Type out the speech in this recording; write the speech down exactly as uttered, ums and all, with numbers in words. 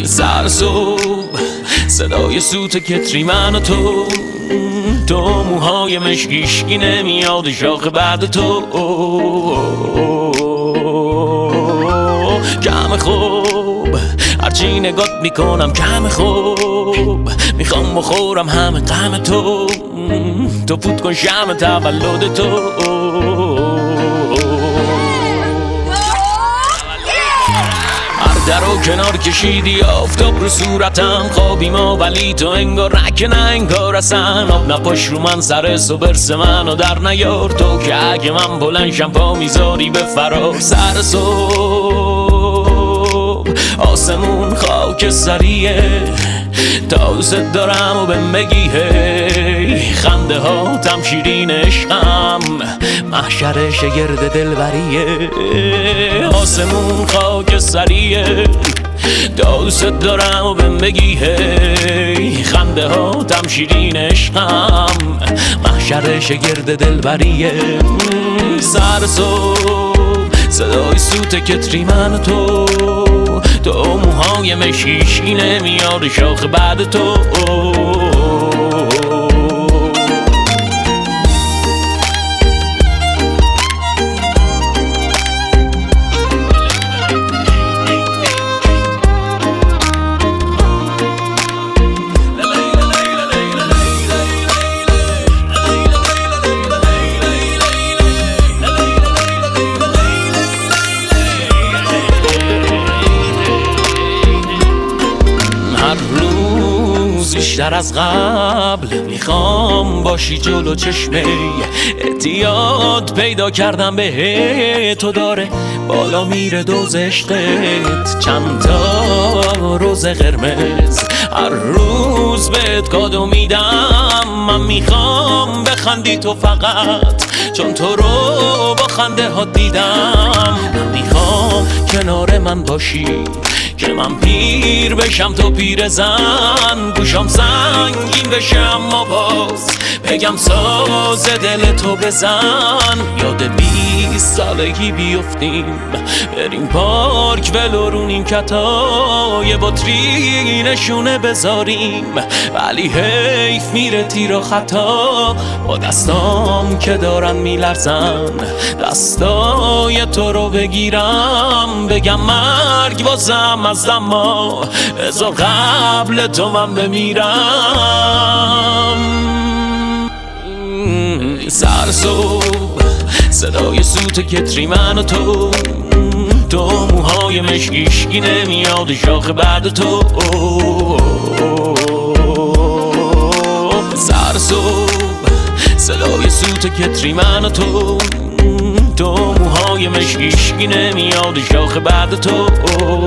سر صبح صدای سوت کتری من و تو، تو موهای مشکیشکی نمیاد شاخ بعد تو. کم خوب هرچی نگات میکنم کم خوب، میخوام بخورم همه غم تو، تو فوت کن شمع تولد تو. در و کنار کشیدی آفتاب رو صورتم، خوابی ما ولی تو انگار رک نه انگار اصلا. آب نپاش رو من سر برس منو در نیار، تو که اگه من بلنشم پا میذاری به فرار. سر صبح آسمون خاک سریه، تا دوست دارم و بهم بگی هی. خنده ها تم شیرین عشقم، محشر شگرد دلبریه. آسمون خاک سریه، تا دوست دارم و بهم بگی هی. خنده ها تم شیرین عشقم، محشر شگرد دلبریه. سر صبح صدای سوت کتری من و تو، تو موهای مشیشکی نمیاد شاخ بعد تو. بیشتر از قبل میخوام باشی جلو چشمه، اعتیاد پیدا کردم به تو، داره بالا میره دوز عشقت. چند تا روز قرمز هر روز بهت کادو میدم، من میخوام بخندی تو فقط، چون تو رو با خنده ها دیدم. من میخوام کنار من باشی که من پیر بشم تو پیر زن، گوشم سنگین بشه اما باز بگم ساز دل تو بزن. یاد بیست سالگی بیفتیم بریم پارک ولو رونیم کتا، یه بطری نشونه بذاریم ولی حیف میره تیر و خطا. با دستام که دارن میلرزن دستای تو رو بگیرم، بگم مرگ بازم از دما ازا قبل تو من بمیرم. سر صبح صدای سوت کتری من و تو، تو موهای مشکیشکی نمیاد شاخ بعد تو. سر صبح صدای سوت کتری من و تو، تو موهای مشکیشکی نمیاد شاخ بعد تو.